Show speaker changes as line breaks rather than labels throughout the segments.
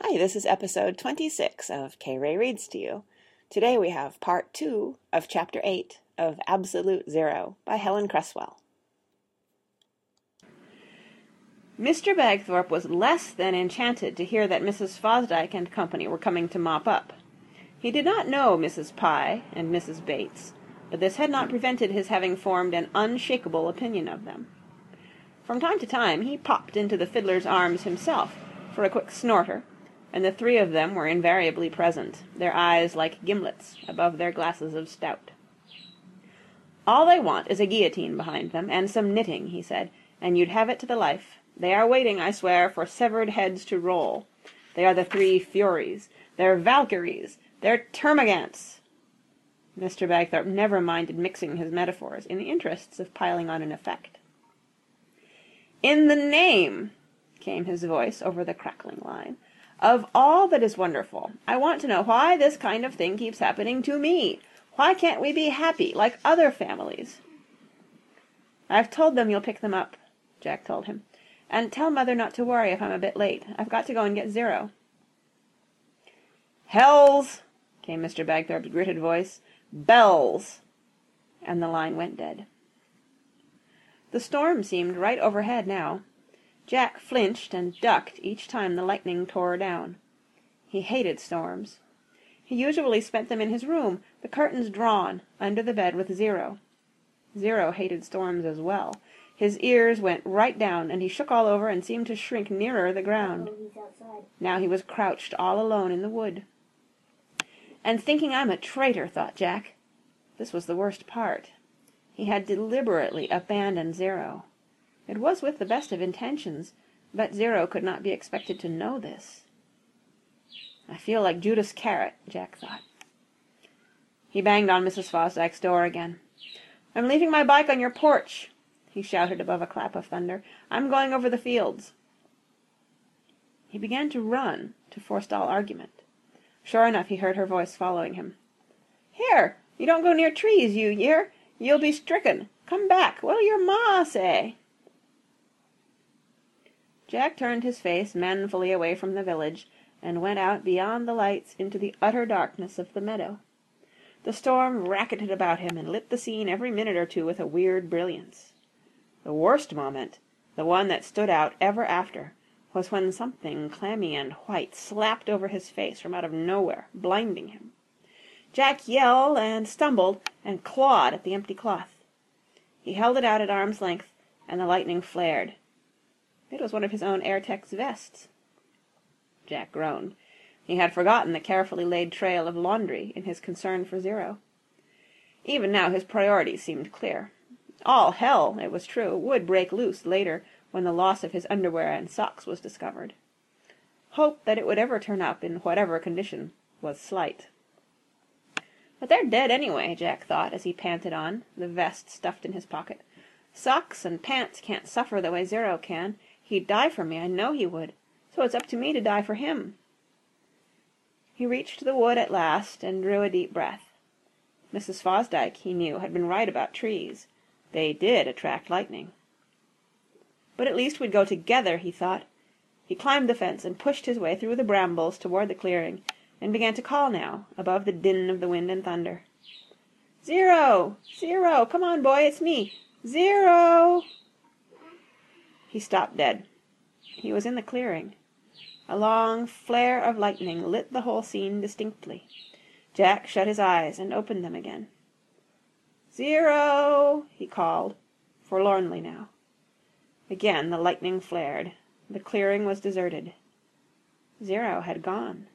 Hi, this is episode 26 of K-Ray Reads to You. Today we have part 2 of chapter 8 of Absolute Zero by Helen Cresswell. Mr. Bagthorpe was less than enchanted to hear that Mrs. Fosdyke and company were coming to mop up. He did not know Mrs. Pye and Mrs. Bates, but this had not prevented his having formed an unshakable opinion of them. From time to time he popped into the fiddler's arms himself for a quick snorter, and the three of them were invariably present, their eyes like gimlets above their glasses of stout. "All they want is a guillotine behind them, and some knitting," he said, "and you'd have it to the life. They are waiting, I swear, for severed heads to roll. They are the three Furies. They're Valkyries. They're Termagants." Mr. Bagthorpe never minded mixing his metaphors in the interests of piling on an effect. "In the name," came his voice over the crackling line, "of all that is wonderful, I want to know why this kind of thing keeps happening to me. Why can't we be happy like other families?" "I've told them you'll pick them up," Jack told him. "And tell Mother not to worry if I'm a bit late. I've got to go and get Zero." "Hells!" came Mr. Bagthorpe's gritted voice. "Bells!" And the line went dead. The storm seemed right overhead now. Jack flinched and ducked each time the lightning tore down. He hated storms. He usually spent them in his room, the curtains drawn, under the bed with Zero. Zero hated storms as well. His ears went right down, and he shook all over and seemed to shrink nearer the ground. Now he was crouched all alone in the wood. "And thinking I'm a traitor," thought Jack. This was the worst part. He had deliberately abandoned Zero. It was with the best of intentions, but Zero could not be expected to know this. "I feel like Judas Carrot," Jack thought. He banged on Mrs. Fosdyke's door again. "I'm leaving my bike on your porch," he shouted above a clap of thunder. "I'm going over the fields." He began to run, to forestall argument. Sure enough, he heard her voice following him. "Here, you don't go near trees, you hear? You'll be stricken. Come back. What'll your ma say?" Jack turned his face manfully away from the village, and went out beyond the lights into the utter darkness of the meadow. The storm racketed about him, and lit the scene every minute or two with a weird brilliance. The worst moment, the one that stood out ever after, was when something clammy and white slapped over his face from out of nowhere, blinding him. Jack yelled and stumbled and clawed at the empty cloth. He held it out at arm's length, and the lightning flared. It was one of his own Airtex vests. Jack groaned. He had forgotten the carefully laid trail of laundry in his concern for Zero. Even now his priorities seemed clear. All hell, it was true, would break loose later when the loss of his underwear and socks was discovered. Hope that it would ever turn up in whatever condition was slight. "But they're dead anyway," Jack thought as he panted on, the vest stuffed in his pocket. "Socks and pants can't suffer the way Zero can. He'd die for me, I know he would. So it's up to me to die for him." He reached the wood at last and drew a deep breath. Mrs. Fosdyke, he knew, had been right about trees. They did attract lightning. But at least we'd go together, he thought. He climbed the fence and pushed his way through the brambles toward the clearing, and began to call now, above the din of the wind and thunder. "Zero! Zero! Come on, boy, it's me! Zero!" He stopped dead. He was in the clearing. A long flare of lightning lit the whole scene distinctly. Jack shut his eyes and opened them again. "Zero!" he called, forlornly now. Again the lightning flared. The clearing was deserted. Zero had gone.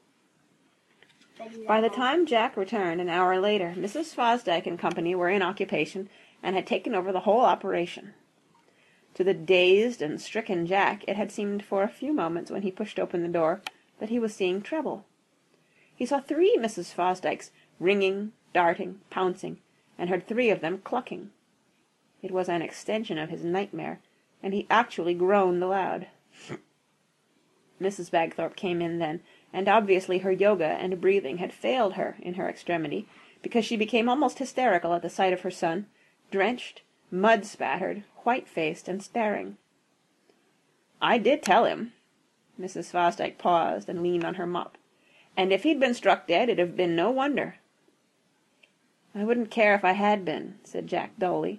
By the time Jack returned an hour later, Mrs. Fosdyke and company were in occupation and had taken over the whole operation. To the dazed and stricken Jack it had seemed for a few moments when he pushed open the door that he was seeing treble. He saw 3 Mrs. Fosdykes, ringing, darting, pouncing, and heard 3 of them clucking. It was an extension of his nightmare, and he actually groaned aloud. Mrs. Bagthorpe came in then, and obviously her yoga and breathing had failed her in her extremity, because she became almost hysterical at the sight of her son, drenched, mud-spattered, white-faced, and staring. "I did tell him," Mrs. Fosdyke paused and leaned on her mop. "And if he'd been struck dead, it'd have been no wonder." "I wouldn't care if I had been," said Jack dully.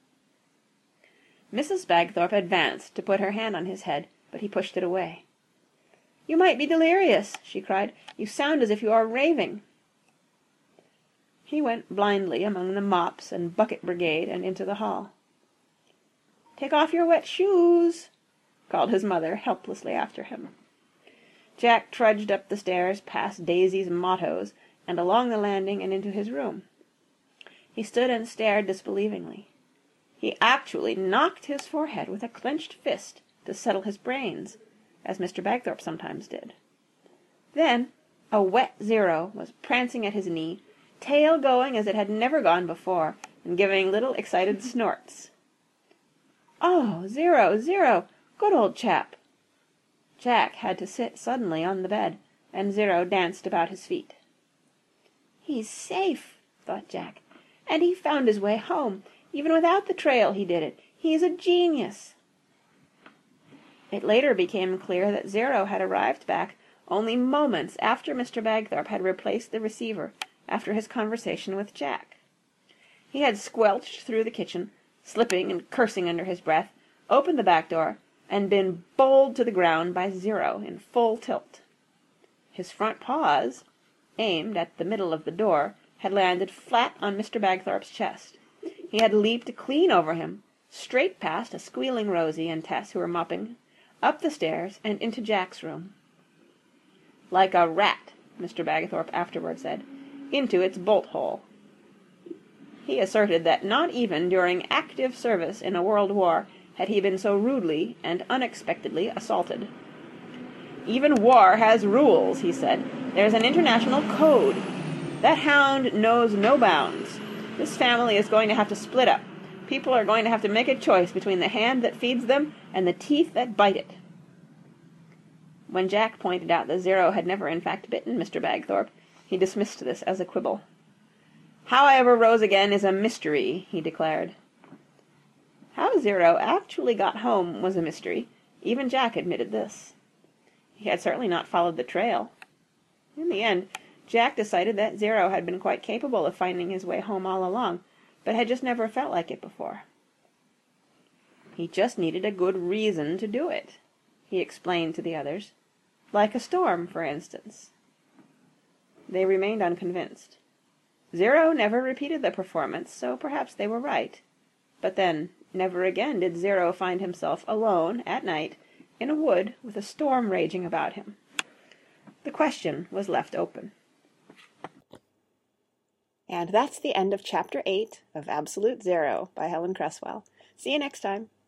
Mrs. Bagthorpe advanced to put her hand on his head, but he pushed it away. "You might be delirious," she cried. "You sound as if you are raving." He went blindly among the mops and bucket brigade and into the hall. "Take off your wet shoes," called his mother helplessly after him. Jack trudged up the stairs past Daisy's mottos and along the landing and into his room. He stood and stared disbelievingly. He actually knocked his forehead with a clenched fist to settle his brains, as Mr. Bagthorpe sometimes did. Then a wet Zero was prancing at his knee, tail going as it had never gone before, and giving little excited snorts. "Oh, Zero, Zero! Good old chap!" Jack had to sit suddenly on the bed, and Zero danced about his feet. "He's safe," thought Jack, "and he found his way home. Even without the trail he did it. He's a genius." It later became clear that Zero had arrived back only moments after Mr. Bagthorpe had replaced the receiver after his conversation with Jack. He had squelched through the kitchen, slipping and cursing under his breath, opened the back door, and been bowled to the ground by Zero in full tilt. His front paws, aimed at the middle of the door, had landed flat on Mr. Bagthorpe's chest. He had leaped clean over him, straight past a squealing Rosie and Tess who were mopping, up the stairs and into Jack's room. "Like a rat," Mr. Bagthorpe afterward said, "into its bolt-hole." He asserted that not even during active service in a world war had he been so rudely and unexpectedly assaulted. "Even war has rules," he said. "There's an international code. That hound knows no bounds. This family is going to have to split up. People are going to have to make a choice between the hand that feeds them and the teeth that bite it." When Jack pointed out that Zero had never in fact bitten Mr. Bagthorpe, he dismissed this as a quibble. "How I ever rose again is a mystery," he declared. How Zero actually got home was a mystery. Even Jack admitted this. He had certainly not followed the trail. In the end, Jack decided that Zero had been quite capable of finding his way home all along, but had just never felt like it before. He just needed a good reason to do it, he explained to the others. Like a storm, for instance. They remained unconvinced. Zero never repeated the performance, so perhaps they were right. But then, never again did Zero find himself alone, at night, in a wood with a storm raging about him. The question was left open. And that's the end of Chapter 8 of Absolute Zero by Helen Cresswell. See you next time.